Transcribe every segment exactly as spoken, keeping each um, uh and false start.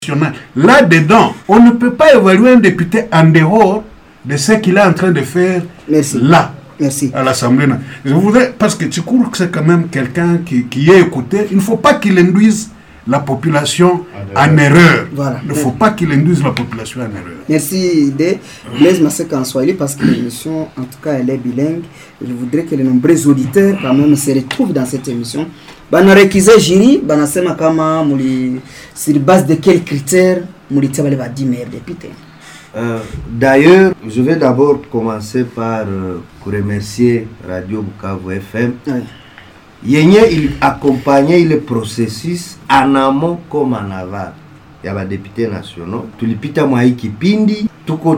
Là-dedans, on ne peut pas évaluer un député en dehors de ce qu'il est en train de faire. Merci. Là, Merci. À l'Assemblée. Je voudrais, parce que tu cours que c'est quand même quelqu'un qui, qui est écouté, il ne faut pas qu'il induise la population en erreur. Voilà. Il ne faut pas qu'il induise la population en erreur. Merci de Blaise Maseka en Swahili, parce que l'émission, en tout cas, elle est bilingue. Je voudrais que les nombreux auditeurs quand même se retrouvent dans cette émission. Banarekize jiri, banasema kama muli sur base de quels critères muli tabale va dix meilleurs députés. Euh, D'ailleurs, je vais d'abord commencer par euh, remercier Radio Bukavu F M. Oui. Yenye il accompagnait le processus en amont comme en aval. Il y a des députés nationaux. Tulipita mwa hii kipindi, tuko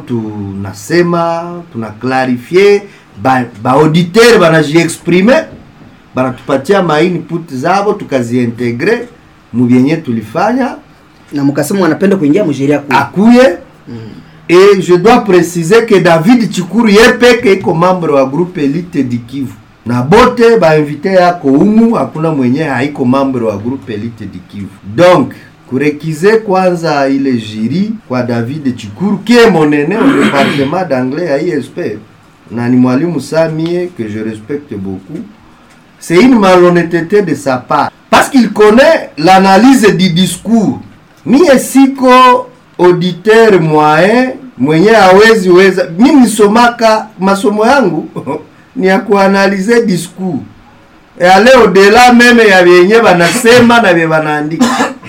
tunasema, tunaclarifier, ba, ba auditeur banajiexprimer, banatupatia ma input zabo tukaziintegre mu byenye tulifanya Na mukasema wanapenda kuingia mjeria kwa. akuye. Mm. Et je dois préciser que David Chikuru yepeke iko membre wa groupe Elite du Kivu. Na bote ba invité yako umu hakuna mwenye haiko membre wa groupe Elite du Kivu. Donc, kurekize kwanza ile jury kwa David Chikuru qui est mon aîné au département d'anglais à I S P. Na ni mwalimu Samie que je respecte beaucoup. C'est une malhonnêteté de sa part parce qu'il connaît l'analyse du discours. Mie siko auditeur moyen mwenye hawezi weza. Mimi nisomaka masomo yangu ni ya kuanalize discours et aller au-delà meme ya vyenye banasema na vye banaandika.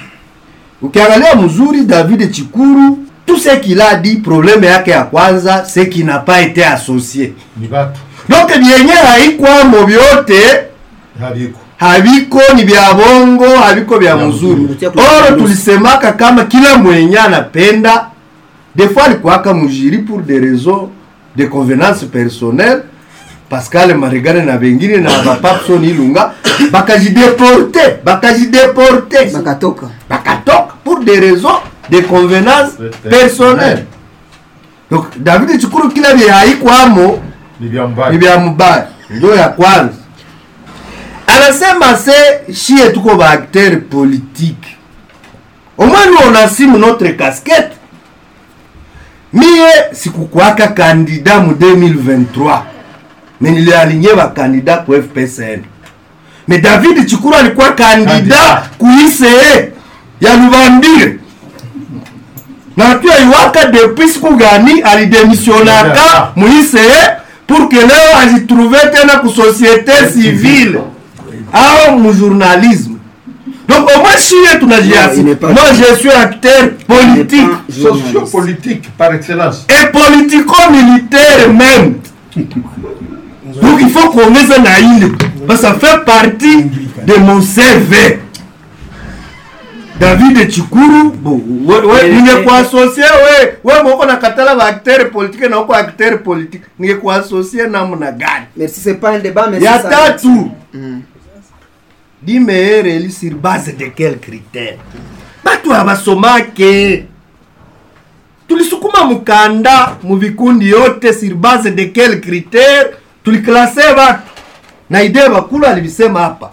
Ukiangalia mzuri David Chikuru, tout ce qu'il a dit, problème yake ya kwanza c'est qu'il n'a pas été associé. Ni batu. Donc vyenye haikuwa mobiote Habiko. Habiko ni vya bongo, habiko vya mzuri. Oro tulisemaka kama kila mwenye anapenda, des fois alikuwaka mujiri pour des raisons de convenance personnelle. Pascal Marigane na bengine na Bapapson Ilunga bakajideporte, bakajideporte, Bakatoka. bakatoka pour des raisons de convenance personnelle. Donc David Chikuru kila vya haikuwamo Ni vya mbaya. ni vya mbaya. Ndio ya kwanza. Anasema se shie tuko ba acteur politique. Au moins nous on assume notre casquette. Mie sikukwaka candidat mu deux mille vingt-trois. Mais il est aligné ba candidat pour F P C N. Mais David Chikuru alikuwa candidat ku I C E ya Lubambire. Na tu aiwaka depuis siku gani alidémissionnaka mu I C E pour que leo ajitrouve tena ku société civile. Ah, mon journalisme. Donc au moins si tu n'as pas. Moi je suis acteur politique, Socio-politique par excellence. et politico-militaire même. Donc il faut qu'on ait ça naïle. Parce que ça fait partie de mon C V. David Chikuru, bon, ouais, ouais, il n'est pas associé, ouais, ouais, moi on a katala ba acteur politique, na ko acteur politique, n'est pas associé na mona gani. Merci, c'est pas un débat, mais Ya c'est ça. tatu. Mm. Di meilleur eli sur base de quels critères? Batu abasomake. Tulisukuma mukanda mu vikundi yote sur base de quels critères? Tuliklase batu. Na idea bakulu alibisema hapa.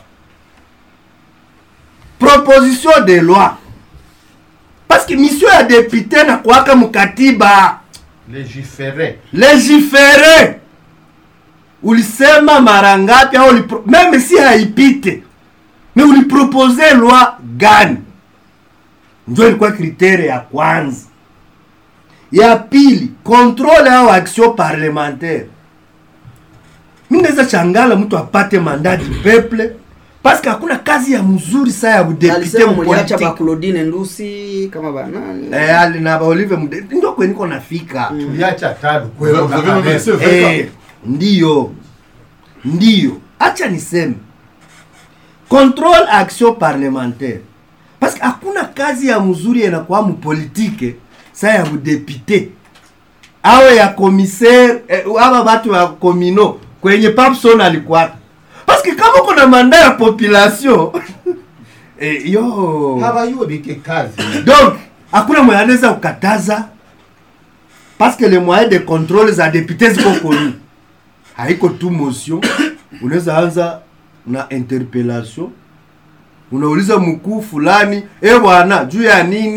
Proposition de loi. Parce que mission ya député na kwaka mukatiba. Légiférer. Légiférer. Ulisema mara ngapi au ulipro... même si haipite. Mais ulipropose loi gani? Ndio ilikuwa kriteria ya kwanza. Ya pili, contrôle au action parlementaire. Mimi naweza changala mtu apate mandat du peuple parce que hakuna kazi ya mzuri saa ya député Alisema mliacha mpolitique. ba Claudine Ndusi kama banani. Eh, ali na ba Olive Mude. Ndio kwenye niko nafika. Tuliacha tadu. Vous avez nommé ce Eh, ndiyo. Ndiyo. Acha niseme. Contrôle action parlementaire. Parce que hakuna kazi ya mzuri inakuwa mu politique saa ya député. Awe ya commissaire, eh, aba watu wa komino kwenye Papson alikuwa. Parce que kama kuna manda ya population eh, yo Haba yuo bike kazi. donc hakuna mwenye anaweza kukataza parce que les moyens de contrôle za députés ziko connus. Haiko tu motion, unaweza anza na interpellation. Unauliza mkuu fulani, eh bwana, juu ya nini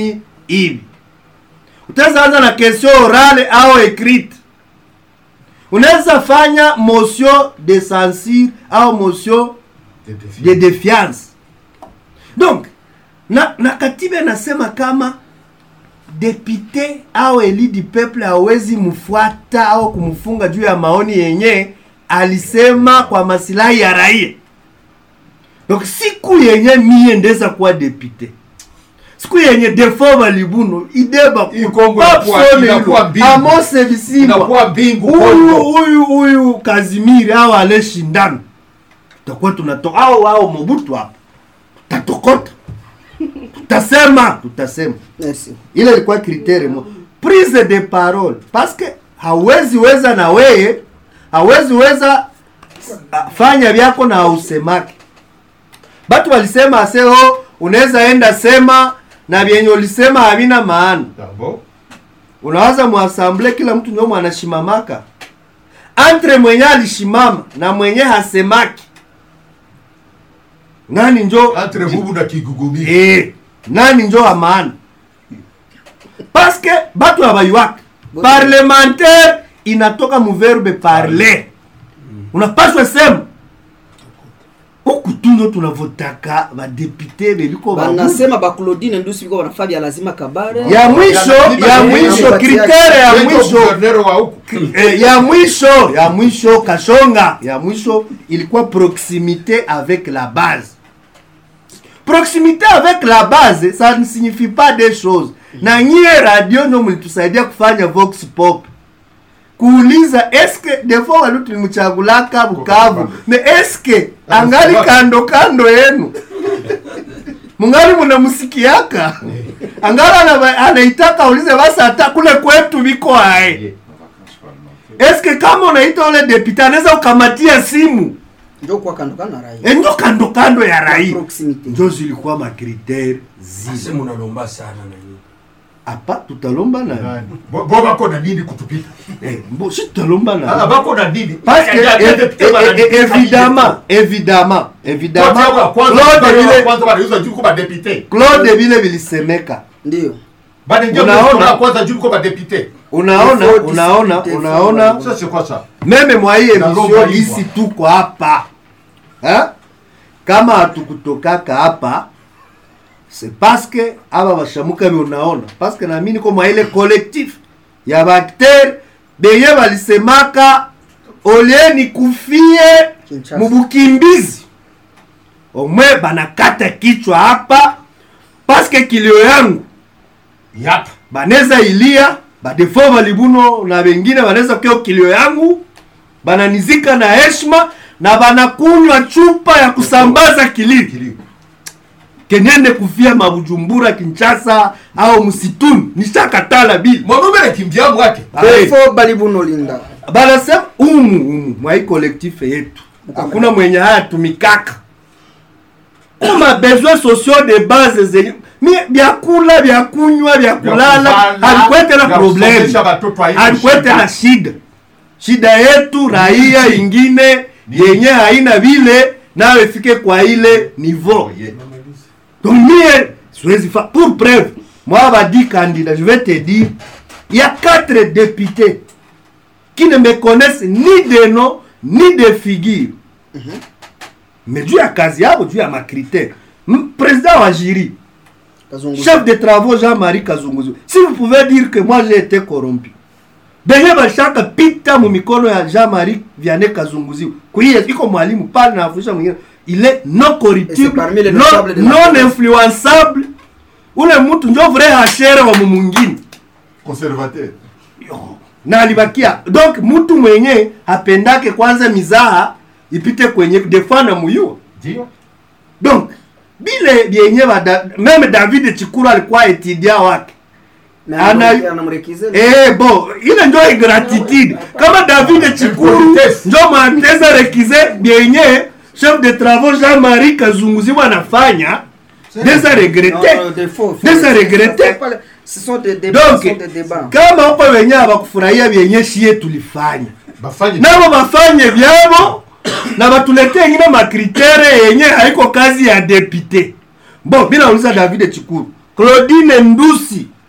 hivi. Utaweza anza na question orale au écrite. Unaweza fanya motion de censure au motion de défiance. Donc na, na katiba nasema kama député au élu du peuple hawezi mfuata au kumfunga juu ya maoni yenye alisema kwa masilahi ya raia. Donc siku yenye mie ndeza kuwa député, siku yenye defo balibuno ideba inakuwa bingu, Amose Bisimba inakuwa bingu, huyu huyu huyu Kazimiri au aleshindana, tutakuwa tunatoka au au Mobutu hapo tatokota, tutasema tutasema. Merci. Ile ilikuwa critère mo prise de parole, parce que hawezi weza na wewe, hawezi weza fanya vyako na usemake. Batu walisema aseo unaweza enda sema na vyenye ulisema havina maana. Dabo. Unawaza muassemble kila mtu nyomo anashimamaka. Entre mwenye alishimama na mwenye hasemaki, nani njo Entre bubu na kigugumi. eh nani njo wa maana? Parce que batu abayuaka parlementaire inatoka mu verbe parler. Unapaswa sema huku tunzo tunavotaka ba député beliko ba Banasema ba Claudine Ndusi biko banafanya lazima kabare. ya mwisho ya mwisho critère ya mwisho Wa huku. eh, ya mwisho ya mwisho Kashonga ya mwisho ilikuwa proximité avec la base. Proximité avec la base ça ne signifie pas des choses. Na nyie radio ndio mlitusaidia kufanya Vox Pop. Kuuliza eske defo walu tulimchagulaka Bukavu me eske angali kando kando yenu mungali mnamusikiaka angala anaitaka ulize basi hata kule kwetu biko hae. Eske kama unaita ule deputy anaweza ukamatia simu Ndio kwa kando kando raia. ndio kando kando ya raia. Proximité. Ndio zilikuwa ma critères zile. Sisi mnalomba sana na nini? Apa tutalomba na Bo bako na nini kutupita? eh mbo si tutalomba na Ah bako na nini? parce que évidemment évidemment évidemment Claude vile kwanza wanauza juu kwa député. Claude vile vilisemeka. Ndio. Bado ndio Unaona? kwanza juu kwa député. Unaona unaona unaona Ça c'est quoi ça? meme mwa hii Na emission lomba isi hivyo. tuko hapa hein, kama hatukutokaka hapa c'est parce que aba bashamuka bi unaona, parce que naamini kwa mwa ile collectif ya bakter beye balisemaka oleni kufie Kinshasa. mubukimbizi omwe banakata kichwa hapa parce que kilio yangu Yap. baneza ilia badefo balibuno na wengine banaweza keo kilio yangu bananizika na heshima na banakunywa chupa ya kusambaza kilio kenyende kufia mabujumbura Kinshasa au msituni nishakatala bili Mwanaume kimbia mwake. Defo balibuno linda. banasema umu umu mwa hii collectif yetu hakuna mwenye haya tumikaka kuma besoin sociaux de base zenye mi byakula byakunywa byakulala halikwete na problem, halikwete na shida. Shida yetu raia ingine yenye haina vile nawe ifike kwa ile niveau. Donc mie siwezi fa pour preuve moi va dire candidat, je vais te dire il y a quatre députés qui ne me connaissent ni de nom ni de figure. Mm-hmm. Mais Dieu a kazi yabo, Dieu a ma critère. Président wa jury, chef de travaux Jean-Marie Kazunguzu. Si vous pouvez dire que moi j'ai été corrompu. Benye bashaka pita mu mikono ya Jean-Marie Vianney Kazunguzu. Kuiye iko mwalimu pale na afusha mwingine. Il est non corruptible, non, non influençable. Ule mtu ndio vrai hashere wa mwingine. Conservateur. Na alibakia. Donc mtu mwenye hapendake kwanza mizaha ipite kwenye defana muyo. Ndio. Donc bile bienye da, même David Chikuru alikuwa étudiant wake. Ana anamrekize. Eh bon, ile ndio ingratitude. Kama David Chikuru ndio mateza rekize bienye chef de travaux Jean-Marie Kazunguzi anafanya, des à regretter. Des à regretter. Ce sont des débats, donc, ce sont des débats. Kama upo wenye abakufurahia bienye shie tulifanya. Bafanye. Nabo bafanye byabo na batuletee ingine makritere yenye haiko kazi ya député. Bon, bila uliza David Chikuru, Claudine Ndusi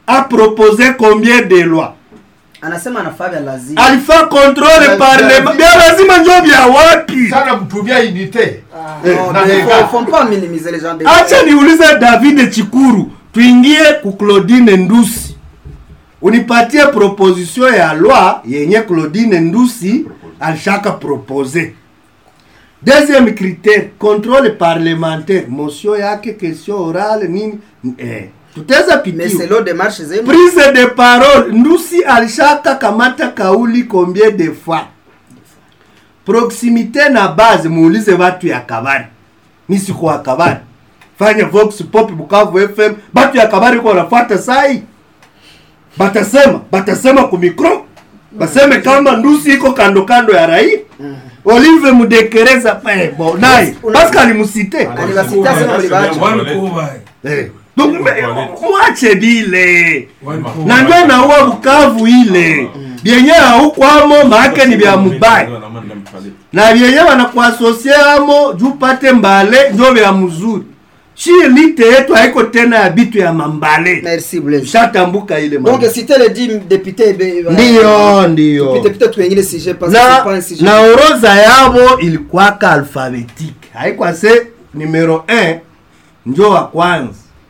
a proposé combien de lois? Anasema anafaa vya lazima. Alifaa contrôle parlement. Bien lazima ndio vya wapi? Sana mtumia unité. Non, mais faut, faut pas minimiser les gens de. Acha niulize David Chikuru, tuingie ku Claudine Ndusi. Unipatie proposition ya loi yenye Claudine Ndusi alishaka proposer. Deuxième critère, contrôle parlementaire, motion yake, question orale nini eh tutaweza pitia. Mais c'est l'eau démarche zenu. Prise de parole, Ndusi alishaka kamata kauli combien de fois? Proximité na base, muulize watu ya Kabari. Mimi siko wa Kabari. Fanya Vox Pop Bukavu F M, watu ya Kabari kwa wanafuata sai. Batasema, batasema ku micro. Baseme kama Ndusi iko kando kando ya raia. Mm. Olive Mudekereza pa bon nai. Pascal Musite. Alibasita sema mlibacha. Eh. Donc mwache bile. Na ndio na uwa Bukavu ile. Bienye haukwamo maake ni bya mubaya. Na bienye wanakuasosiamo juu pate mbale ndio bya mzuri. Chi lite yetu haiko tena ya bitu ya mambale. Merci Blaise. Shatambuka ile mama. Donc c'était le dix députés ndio ndio. Députés tu wengine sujet parce que c'est pas un sujet. Na oroza yabo ilikuwa alphabétique. Haiko se numero un ndio wa kwanza.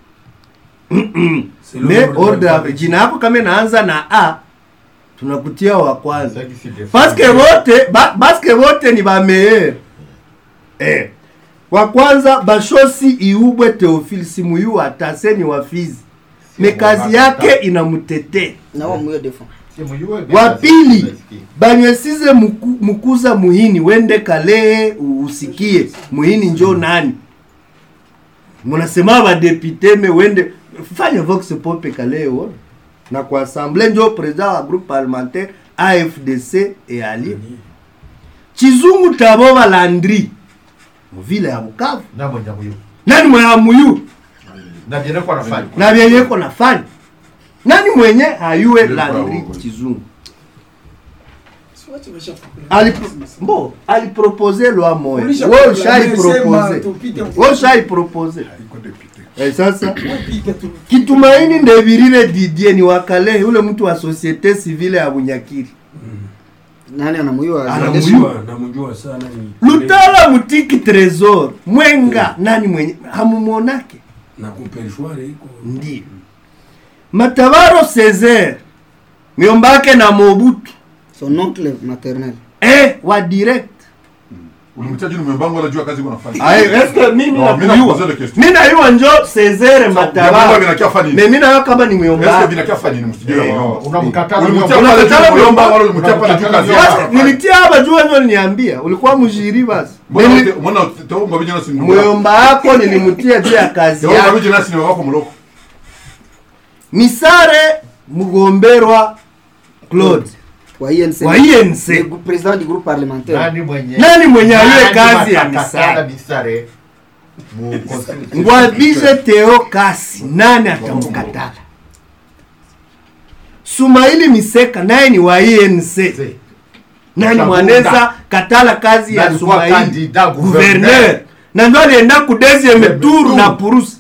Mais ordre jina hapo kama inaanza na A tunakutia wa kwanza. Parce que wote parce que wote ni ba meilleur. Eh. Wa kwanza Bashosi Iubwe Theophile Simuyu ataseni wa Fizi. Mekazi yake inamtete. Na wao mwe defend. Wa pili Banywesize muku, Mukuza Muhini wende kale usikie. Muhini njoo nani? Munasema ba député me wende fanya Vox Pop kale wona. Na kwa assemblée ndio président wa groupe parlementaire A F D C et Ali. Chizungu Taboba Landry vile ya Bukavu. Na mwenye muyu. Nani mwenye muyu? Na bienye kwa nafanya. Na bienye kwa nafanya. Nani mwenye hayue Landry Chizungu? Ali bon, ali proposer loi moya. Wewe shai proposer. Wewe shai proposer. Eh sasa Kitumaini Ndevirire Didier ni wakale ule mtu wa societe civile ya Bunyakiri. Nani anamjua? Anamjua, anamjua sana ni. Lutala Mutiki Tresor, Mwenga, nani mwenye hamumuonake? Na kumpelishware iko. Ndio. Matavaro Césaire, miombake na Mobutu. Son oncle maternel. Eh, wa direct. Ulimtaji nimembango la jua kazi unafanya. Ah, est-ce que mimi na kujua? Mimi na yua njo Césaire Matavaro. Mimi na kama ni miombake. Est-ce que vinakia fani ni msijui ya unamkatala unamkatala miombake wala ulimtia pale juu kazi yako. Nilitia hapa jua njo niambia. Ulikuwa mjiri basi. Mbona utaomba vijana si ndugu. Mwiomba yako nilimtia juu ya kazi yako. Utaomba vijana si ni wako mloko. Misare Mugomberwa Claude wa I N C. Wa I N C. Le président du groupe parlementaire. Nani mwenye? Nani mwenye aliye kazi ya Misare? Misare. Ngwabije Theo Kasi nani atamkatala? Sumaili Miseka naye ni wa I N C. Nani mwaneza katala kazi ya Sumaili gouverneur? Na ndio alienda ku deuxième tour na Purusi.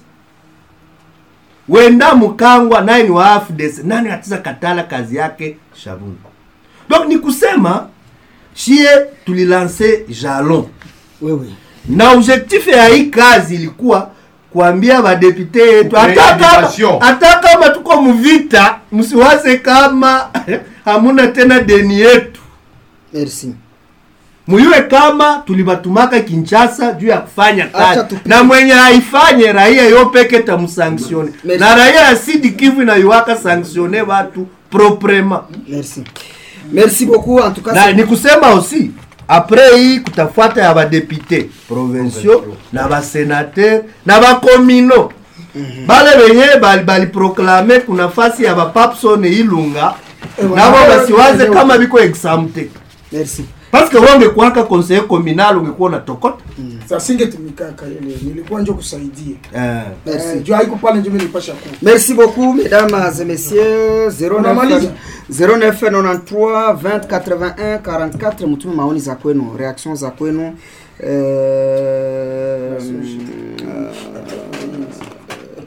Wenda Mukangwa naye ni wa A F D C. Nani atiza katala kazi yake Shabuni? Donc ni kusema shie tulilancer jalon. Oui oui. Na objectif ya hii kazi ilikuwa kuambia ba député yetu hata kama hata kama tuko mvita msiwaze kama hamuna tena deni yetu. Merci. Muyue kama tulibatumaka Kinshasa juu ya kufanya kazi na mwenye haifanye raia yopeke tamsanctionne. Na raia ya Sud Kivu na yuwaka sanctionner watu proprement. Merci. Merci beaucoup en tout cas. Na ni kusema aussi après hii kutafuata ya ba député provinciaux na ba sénateur na ba communaux. Mm-hmm. Bale benye bali bali proclamer kuna fasi ya ba Papson Ilunga na wao basiwaze kama biko exempté. Merci. Parce que wange kuaka conseiller communal ungekuwa na tokota. Mm. Sasa singetumika kale nilikuwa nje kusaidia. Eh. Merci. Jo haiko pale nje nilipasha ku. Merci beaucoup mesdames et messieurs. zéro neuf zéro neuf quatre-vingt-treize vingt quatre-vingt-un quarante-quatre mtume maoni za kwenu, reaction za kwenu. Euh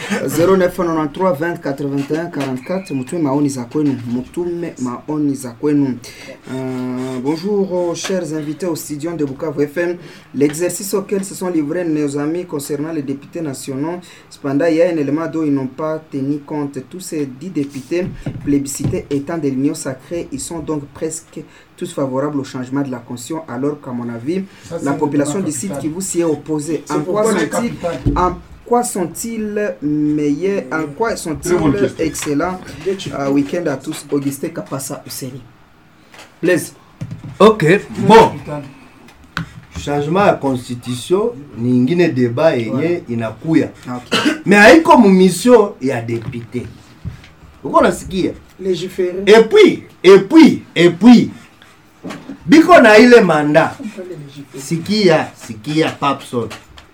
zéro neuf neuf trois vingt quatre-vingt-un quarante-quatre. Mutume maoni za kwenu, mutume maoni za kwenu. Euh, bonjour chers invités au studio de Bukavu F M. L'exercice auquel se sont livrés nos amis concernant les députés nationaux, cependant il y a un élément dont ils n'ont pas tenu compte. Tous ces dix députés plébiscités étant de l'union sacrée, ils sont donc presque tous favorables au changement de la Constitution, alors qu'à mon avis, ça, la population du site Kivu s'y est opposée. En quoi sont-ils en quoi sont-ils meilleurs, en quoi sont-ils excellents? uh, Week-end à tous. Augustin Kapasa Ouseni. Blaise. Ok, bon. Changement ya constitution ni ingine débat yenye inakuya. Okay. Mais haiko mu mission ya député. Uko nasikia? Légiférer. Et puis, et puis, et puis biko na ile mandat. Sikia, sikia Papson.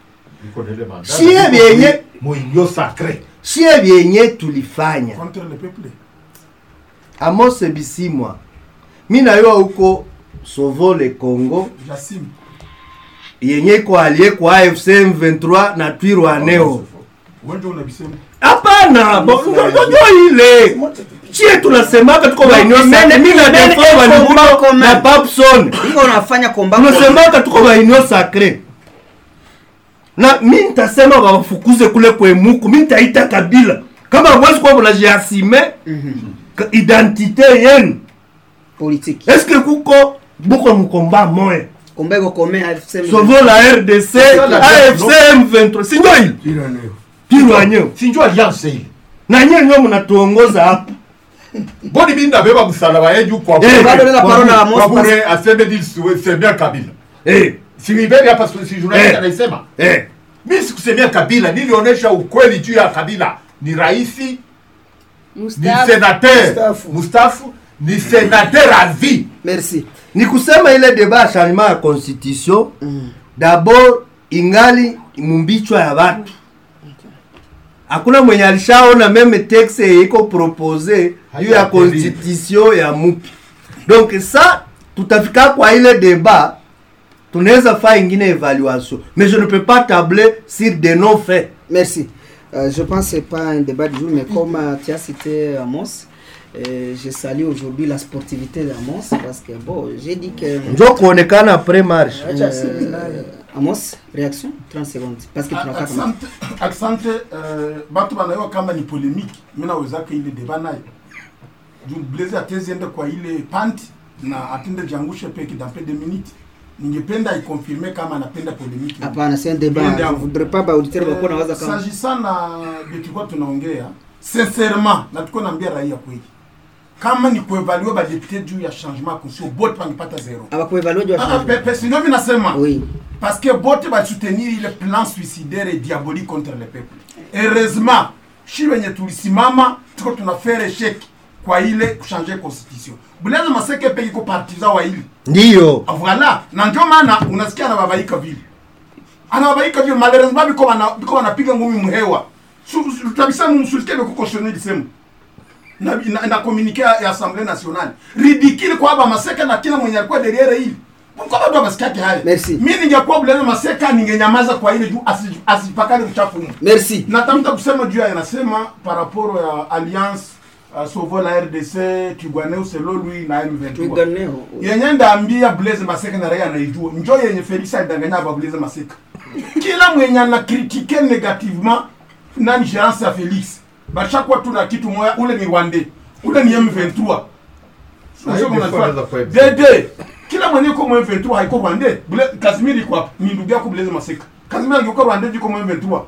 Chie bienye moyo sacré. Chie bienye tulifanya contre le peuple. Amos Bisimwa. Mina yo huko Sauvo le Congo. Jassim. Yenye kwa alie kwa A F C M vingt-trois na Twirwaneho. Wewe unabisema? Hapana, ndio ile. Chie tunasemaka tuko bainyo sacré. Mina defend Banduguno na Papson. Iko unafanya komba. Tunasemaka tuko bainyo sacré. Na mimi nitasema wafukuze kule kwa Emuku, mimi nitaita Kabila. Kama wezi kwa mnajiasime mm-hmm. identité yenu politique. Est-ce que kuko buko mkomba moya? Komba go commun A F C M. Sauvo la R D C, A F C M vingt-trois. Sinjo hili. Tiraneo. Tiraneo. Sinjo alliance hili. Na nyenye nyo mnatuongoza hapa. Boni binda beba msalaba yeju kwa bado na parole à Amos. Pour aseme dit c'est bien Kabila. Eh, si Riberi hapa si journaliste anasema. Eh. Mimi sikusemea Kabila, nilionyesha ukweli juu ya Kabila. Ni raisi, Mustafa, ni sénateur, Mustafa. Mustafa, ni sénateur à vie. Merci. Ni kusema ile débat changement ya constitution mm. D'abord ingali mumbichwa ya watu. Hakuna mwenye alishaona meme texte iko proposé juu ya constitution ya mupi. Donc ça tutafika kwa ile débat tunaweza faire ingine évaluation, mais je ne peux pas tabler sur des non faits. Merci. Euh, je pense que ce n'est pas un débat du jour, mais comme euh, tu as cité Amos, euh, je salue aujourd'hui la sportivité d'Amos parce que bon, j'ai dit que. Njo kuonekana après marche. Euh, Amos, réaction trente secondes parce que tu n'as pas compris. Accent, batu banayo kama ni polémique, mimi naweza ka ile débat nayo. Juu Blaise ateziende kwa ile panti na atende jangushe peke dans peu de minutes. Ningependa ikonfirme kama anapenda polémique. Hapana, c'est un débat. Je ne voudrais pas ba auditeur bako na waza kama. S'agissant na bitu kwa tunaongea, sincèrement, na tuko naambia raia kweli. Kama ni kuevaluer ba député juu ya changement kusio bote pangipata zero. Aba kuevaluer juu ya changement. Ah, pe sinon mimi nasema. Oui. Parce que bote ba soutenir le plan suicidaire et diabolique contre le peuple. Heureusement, shi wenye tulisimama tuko tunafanya échec kwa ile kuchanger constitution. Blaise Maseke peke ko partisan wa ile. Ndio. Voilà, na ndio maana unasikia na babaika vile. Ana babaika vile malheureusement biko wana biko wanapiga ngumi mhewa. Tutabisa mumsulike biko cautionner lisemu. Na na, na communiquer ya Assemblée nationale. Ridicule kwa baba Maseke na kila mwenye alikuwa derrière ile. Mbona bado basikiake haya? Merci. Mimi ningekuwa Blaise Maseke ningenyamaza kwa ile juu asipakane uchafu. Merci. Natamta kusema juu ya nasema par rapport à alliance Uh, Sauvo la R D C, Twirwaneho selo lui na M vingt-trois. Twirwaneho. Yenye ndaambia Blaise Maseke na raia anaijua. Njoo yenye Felix alidanganya ba Blaise Maseke. Kila mwenye ana critiquer négativement nani gérance ya Felix. Ba chaque fois tuna kitu moya ule ni Rwandais. Ule ni M vingt-trois. Sio kama Dede. Kila mwenye ko M vingt-trois haiko Rwandais. Casimir iko hapa. Ni ndugu yako Blaise Maseke. Casimir yuko Rwandais yuko M vingt-trois.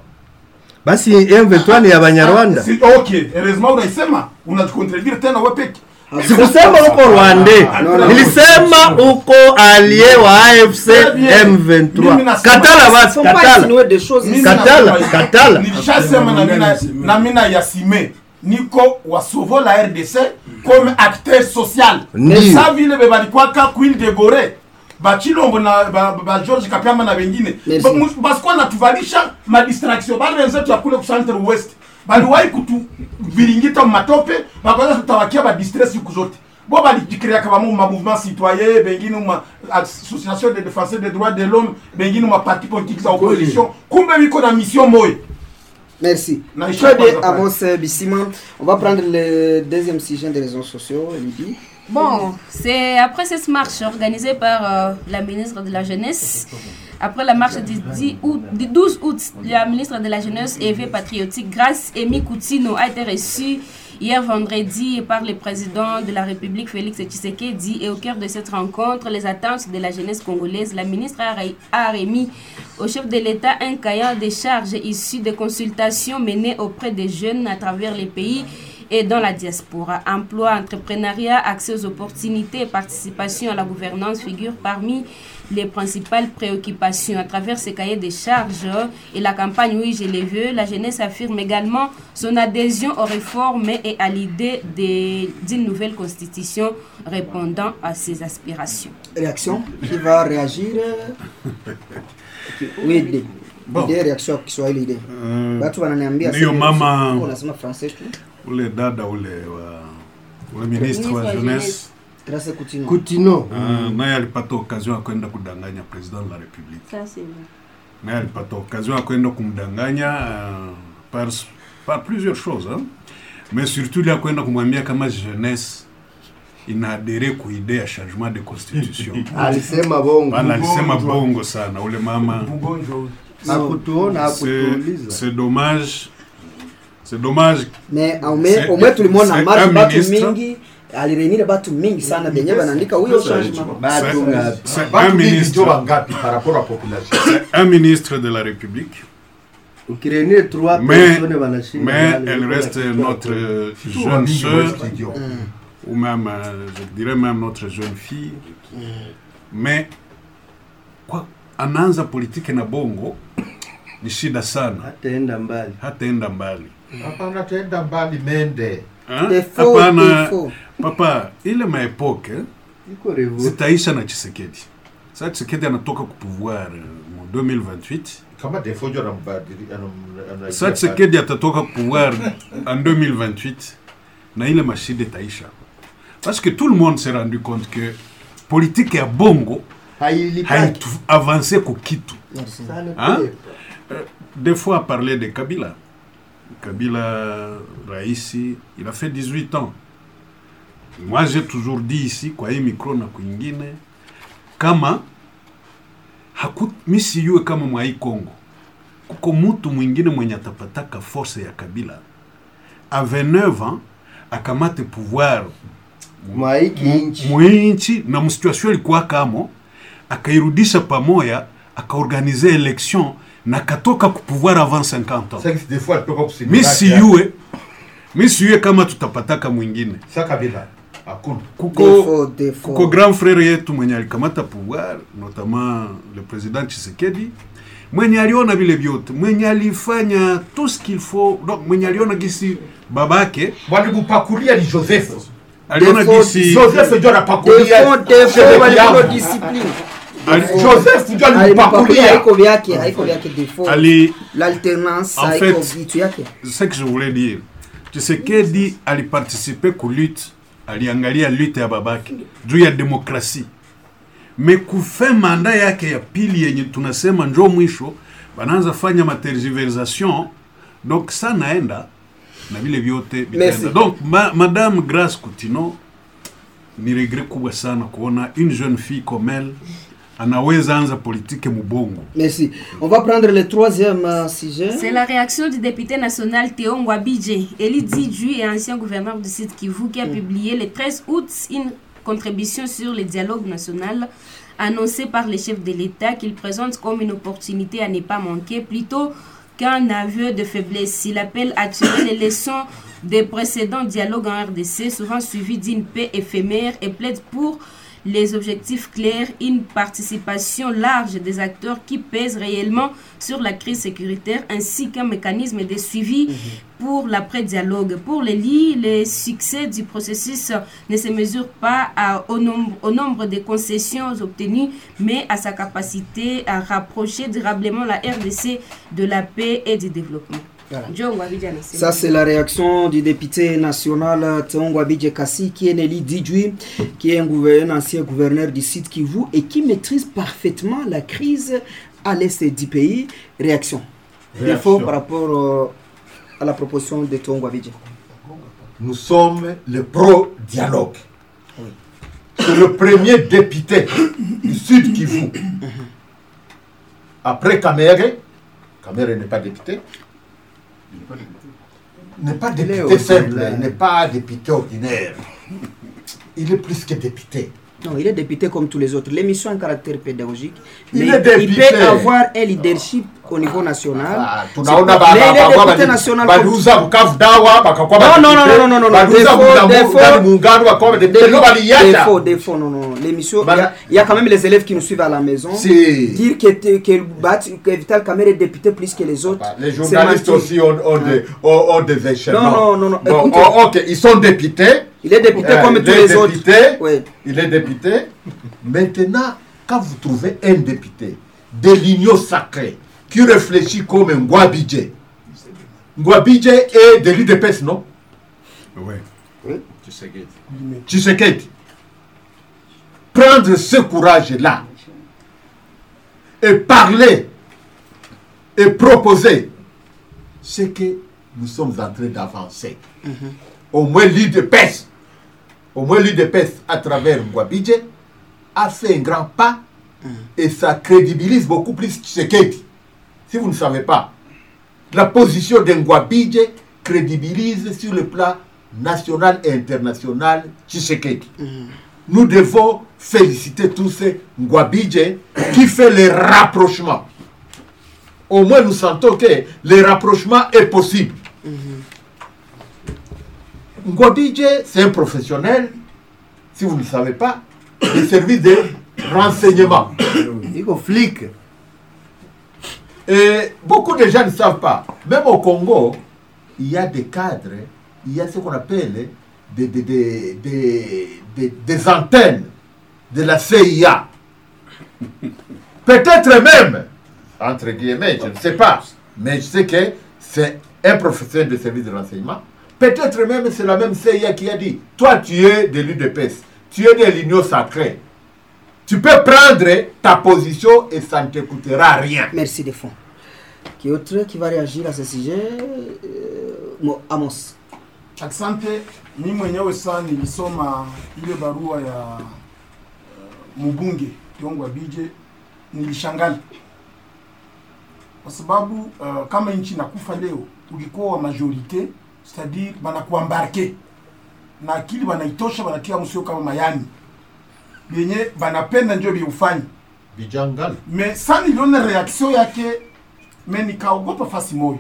Basi M vingt-trois ni ya Banyarwanda. Si okay, heureusement unaisema unajicontredire tena wewe peke. Sikusema uko Rwandais. Nilisema uko allié wa A F C M vingt-trois. Katala basi, katala. Katala, katala. Nilishasema na mina na mina yasime. Niko wa Sauvo la R D C comme acteur social. Ça vile bebalikuwa ka Queen de Gore. Bachilombo na ba, ba George Kapiamba na wengine basikuwa natuvalisha ma distraction bali wenzetu ya kule ku Centre West bali wai kutu viringita matope bakaanza tutawakia ba distress siku zote bo bali dikrea kama ma mouvement citoyen bengine ma association de défenseurs des droits de l'homme bengine ma parti politique za opposition kumbe biko na mission moyo Merci. Na Très bien, Ishaka Amos Bissima. On va prendre le deuxième sujet des réseaux sociaux, Lydie. Bon, c'est après cette marche organisée par euh, la ministre de la Jeunesse. Après la marche du, dix août, du douze août, la ministre de la Jeunesse et Éveil Patriotique, Grace Amy Coutinho, a été reçue hier vendredi par le président de la République, Félix Tshisekedi. Et au cœur de cette rencontre, les attentes de la jeunesse congolaise, la ministre a, a remis au chef de l'État un cahier de charges issu des consultations menées auprès des jeunes à travers les pays et dans la diaspora. Emploi, entrepreneuriat, accès aux opportunités et participation à la gouvernance figurent parmi les principales préoccupations. À travers ce cahier de charges et la campagne Oui, je les veux, la jeunesse affirme également son adhésion aux réformes et à l'idée d'une nouvelle constitution répondant à ses aspirations. Réaction? Qui va réagir? Oui, idée. Bon. Idée, réaction qui soit l'idée. Euh, Batu wananiambia Ndio sasa- mama unasema français tu. ule dada ule wa ule ministre wa Ministre wa jeunesse Grace Coutinho. Coutinho. uh, naye alipata occasion ya kwenda kudanganya president de la République. Ça, c'est vrai. Naye alipata occasion ya kwenda kumdanganya uh, par, par plusieurs choses hein? Mais surtout il ya kwenda kumwambia kama jeunesse inaadere kuidea ya changement de constitution. Alisema bongo. Bana alisema bongo sana ule mama. Mgonjwa. Hakutuona, C'est hakutuuliza. c'est dommage. C'est dommage. Mais au C'est- moins tulimwona c'est marche un batu ministre. mingi alirenile batu mingi sana benye banaandika huyo changement. Batu ngapi? C'est un Batu mingi ndio ministre, wangapi par rapport à population? un ministre de la République. Ukirenile trois Mais, personnes wanashinda. mais wale, elle wale reste kitu notre hapo. euh, Tout jeune wangi sœur, wa studio. ou même, euh, je dirais même notre jeune fille. Mais, kwa anaanza politiki na bongo, ni shida sana, Hataenda mbali. hataenda mbali. Hapana, tenda mbali mende. Hein? Defo, Hapana, defo. papa, ile maepoke Iko revo. zitaisha na Tshisekedi. Sasa Tshisekedi anatoka ku pouvoir euh, mu deux mille vingt-huit. Kama defo ndio anambadili anam- ana- Sasa Tshisekedi atatoka ku pouvoir en deux mille vingt-huit na ile mashide taisha. Parce que tout le monde s'est rendu compte que politique ya bongo Hailipaki. haitu avancer ku kitu. Merci. Ça ne Hein? peut pas. Des fois parler de Kabila. Kabila Raisi, il a fait dix-huit ans. Moi j'ai toujours dit ici kwa hii micro na kwingine kama haku misi yue kama mwa hii Kongo kuko mtu mwingine mwenye atapataka force ya Kabila a vingt-neuf ans akamate pouvoir Mwa hiki nchi. mwinchi na msituation ilikuwa kamo akairudisha pamoja akaorganize election na katoka ku pouvoir avant cinquante ans. Sasa des fois alitoka kusini. Misi yue misi yue kama tutapataka mwingine Sasa Kabila hakuna. kuko Defo, defo. kuko grand frère yetu mwenye alikamata pouvoir notamment le président Tshisekedi mwenye aliona vile vyote mwenye alifanya tout ce qu'il faut donc mwenye aliona gisi babake Walibupakulia ni Joseph. aliona Defo, gisi Joseph ndio anapakulia. Defo, defo, sherehe walikuwa yangu. discipline. ali, Joseph ndio Alipakulia alibupakulia. haiko vyake, haiko vyake defo. ali L'alternance En haiko fait, vitu yake. ce que je voulais dire Tshisekedi aliparticiper ku lutte aliangalia lutte ya babake juu ya demokrasi me kufe manda yake ya pili yenye tunasema njo mwisho banaanza fanya matergiversation donc ça naenda na vile vyote Merci. vitaenda donc ma, madame Grace Coutinho ni regret kubwa sana kuona une jeune fille comme elle anaweza anza politique mubongo. Merci. On va prendre le troisième euh, sujet. C'est la réaction du député national Théo Ngwabidje, élu Didju et ancien gouverneur du Sud Kivu, qui a publié le treize août une contribution sur le dialogue national annoncée par le chef de l'État qu'il présente comme une opportunité à ne pas manquer plutôt qu'un aveu de faiblesse. Il appelle à tirer les leçons des précédents dialogues en R D C, souvent suivis d'une paix éphémère, et plaide pour les objectifs clairs, une participation large des acteurs qui pèsent réellement sur la crise sécuritaire, ainsi qu'un mécanisme de suivi mmh. pour l'après-dialogue. Pour les lits, le succès du processus ne se mesure pas à, au, nombre, au nombre de concessions obtenues, mais à sa capacité à rapprocher durablement la R D C de la paix et du développement. Voilà. Ça, c'est la réaction du député national Théo Abidje Kassi, qui est Nelly Didjui, qui est un, gouverneur, un ancien gouverneur du Sud Kivu et qui maîtrise parfaitement la crise à l'est du pays. Réaction. Réaction. Par rapport à la proposition de Tongo Abidjan? Nous sommes le pro-dialogue. Oui. C'est le premier député du Sud Kivu. Après Kamere, Kamere n'est pas député. Il n'est pas député. N'est pas député simple, il n'est pas député ordinaire. Il est plus que député. Non, il est député comme tous les autres. L'émission a un caractère pédagogique. Il, mais est il peut avoir un leadership au niveau national. Ah, mais il est député national. Non, non, non, non, non, non, non. Défaut, défaut, non, non. L'émission, il y a quand même les élèves qui nous suivent à la maison. Dire que, que, que Vital Kamerhe est député plus que les autres. Les journalistes aussi ont, ont, des, ont, ont des échelles. Non, non, non. non. Bon, oh, ok, ils sont députés. Il est député euh, comme tous les député, autres. Oui. Il est député. Maintenant, quand vous trouvez un député de l'union sacrée qui réfléchit comme Ngouabidje, Ngouabidje est de l'U D P S, non? Oui. Oui. Tshisekedi. Prendre ce courage-là et parler et proposer ce que nous sommes en train d'avancer. Mm-hmm. Au moins l'U D P S. Au moins l'U D P S, à travers Ngouabidje, a fait un grand pas mm. et ça crédibilise beaucoup plus Tshisekedi. Si vous ne savez pas, la position de Ngouabidje crédibilise sur le plan national et international Tshisekedi. Mm. Nous devons féliciter tous Ngouabidje qui fait le rapprochement. Au moins nous sentons que le rapprochement est possible. Mm-hmm. Ngouabidje, c'est un professionnel, si vous ne le savez pas, des services de renseignement. Il est flic. Et beaucoup de gens ne savent pas. Même au Congo, il y a des cadres, il y a ce qu'on appelle des, des, des, des, des, des antennes de la C I A. Peut-être même, entre guillemets, je ne sais pas, mais je sais que c'est un professionnel de services de renseignement. Peut-être même c'est la même C I A qui a dit, toi tu es de l'U D P S, tu es de l'Union sacrée. Tu peux prendre ta position et ça ne te coûtera rien. Merci des fonds. Qui autre qui va réagir à ce sujet? euh, Amos. Asante, mimi mwenyewe sana nilisoma ile barua ya uh, mbunge Ngouabidje, nilishangaa kwa sababu uh, kama nchi nakufa leo ulikuwa wa majorite, c'est-à-dire banakuambarke na akili banaitosha, banatia msio kama mayani yenye banapenda ndio biufanye bijangal. Mais sana niliona reaction yake, mais nikaogopa fasi moyo.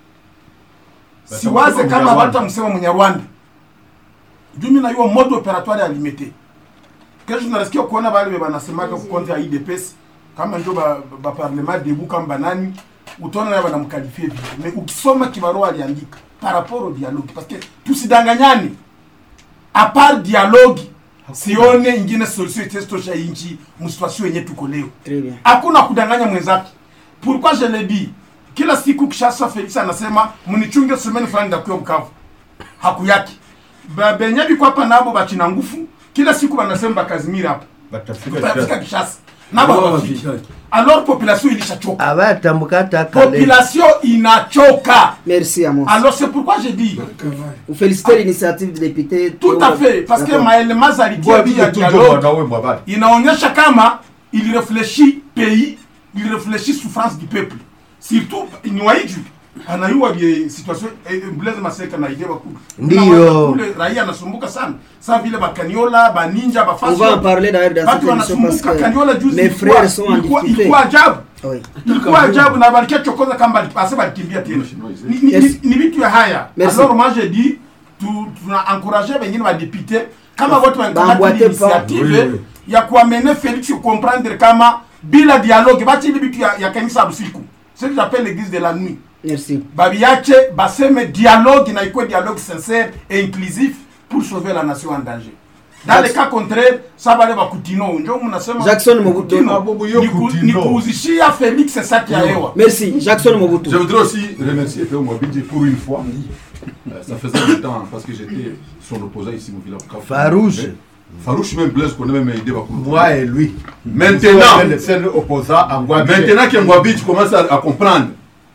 Siwaze kama hata msema Mnyarwanda. Jumi na hiyo mode operatoire ya limité. Kesho tunasikia kuona bale banasemaga ku konti ya I D P S kama ndio ba, ba parlement debout kama banani, utaona na banamkalifia vipi. Mais ukisoma kibarua aliandika par rapport au dialogue, parce que tusidanganyane, à part dialogue sione ingine solution itestosha inchi msituation yenye tuko leo. Très bien. Hakuna kudanganya mwenzake. Pourquoi je le dis? Kila siku Kishasa Felix anasema munichunge semaine fulani ndakuwa Bukavu. Hakuyaki. Ba benyabi kwa hapa nabo bachina ngufu. Kila siku wanasema bakazimira hapa. Batafika Kishasa. Nabo bafiki. Alors population ilishachoka. Abatamukata kale. Population inachoka. Merci Amos. Alors c'est pourquoi je dis. Vous félicitez l'initiative du député. Tout à fait, parce que Maël Mazali qui a dit dialogue, inaonyesha kama il réfléchit pays, il réfléchit souffrance du peuple. Surtout Inwaiju anayua bie situation Blaise Maseka na idea bakubwa. Ndio. Kule raia anasumbuka sana. Sasa vile bakaniola, baninja, bafasi. On va en parler d'ailleurs dans cette émission parce que mes frères sont en difficulté. Ilikuwa ajabu. Oui. Ilikuwa ajabu na balikia chokoza kama balipasa balikimbia tena. Ni vitu ya haya. Alors moi je dis tu tuna encourager wengine wa député kama wote wanataka initiative ya kuamene Felix comprendre kama bila dialogue bati ile bitu ya, ya kanisa usiku. C'est ce que j'appelle l'église de la nuit. Merci. Babiache baseme dialogue na iko dialogue sincère et inclusif pour sauver la nation en danger. Dans le cas contraire, ça va aller bakutino. Njo mnasema Jackson Mobutu. Ni kuuzishia Felix c'est ça qui a hewa. Merci Jackson Mobutu. Je voudrais aussi remercier Théo Ngouabidje pour une fois. Euh, ça faisait longtemps parce que j'étais son opposant ici au village. Farouche. Farouche même Blaise qu'on a même aidé beaucoup. Moi et lui. Maintenant, le seul opposant à Ngouabidje. Maintenant que Ngouabidje commence à, à comprendre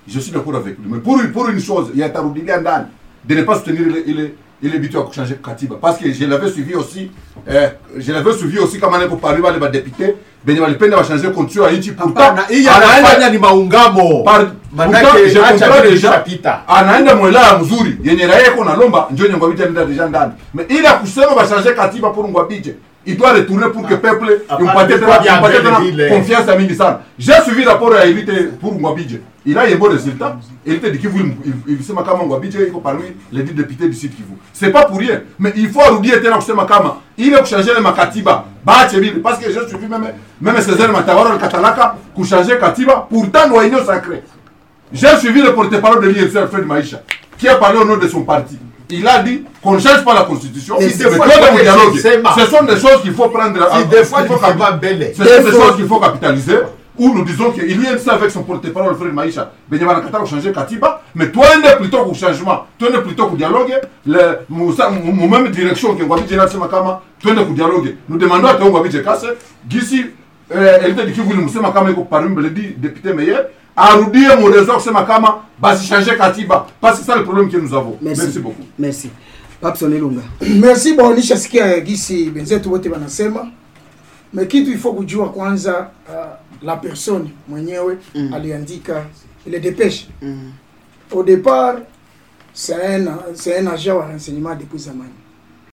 je suis d'accord avec lui. Mais pour, pour une chose, il y a Tarudilia Ndan, de ne pas soutenir il est habitué à changer Katiba. Parce que je l'avais suivi aussi, euh, je l'avais suivi aussi comme on est parmi les députés, ben il va changer constitution à Inchi. Pourtant, il y a un ni maungamo. Pourtant, je comprends déjà, anaenda mwela mzuri, yenye raia iko na lomba, ndio Ngwabidje ndio déjà ndani. Mais il a kusema va changer Katiba pour Ngwabidje. Il doit retourner pour que le peuple ait confiance à Mingisana. J'ai suivi le rapport à Élite pour Ngwabidje. Il a eu un bon résultat. Élite de Kivu, il sait que Ngwabidje est parmi les dix députés du sud Kivu. Ce n'est pas pour rien. Mais il faut arrondir que il a changé le Katiba. Parce que j'ai suivi même, même Césaire Matawara, le Katalaka, pour changer Katiba. Pourtant, nous avons sacré. J'ai suivi le porte-parole de l'I R C, Fred Maïcha, qui a parlé au nom de son parti. Il a dit qu'on ne change pas la constitution. Mais si fois, dialogue. Ce sont des choses qu'il faut prendre. Si des fois, il faut pas ce sont des choses qu'il faut capitaliser. Où nous disons qu'il y a ça avec son porte-parole, Fred Maïcha. Ben, il va changer Katiba. Mais toi, on est plutôt au changement. Toi, on est plutôt au dialogue. Mon même direction que Ngwabidje n'a pas Makama. Toi, on est au dialogue. Nous demandons à toi, Ngwabidje Kasse. D'ici, elle était dit qu'il voulait Moussa Makama parmi les dix députés meilleurs. Arrondie mon réseau, c'est ma kama, basi changer Katiba. Parce que c'est ça le problème que nous avons. Merci, Merci beaucoup. Merci. Papson Elunga. Merci bon nisha sikia gisi benzetu wote wanasema. Mais kitu il faut kujua kwanza uh, la personne mwenyewe mm. aliandika ile dépêche. Mm. Au départ, c'est un c'est un agent de renseignement depuis zamani.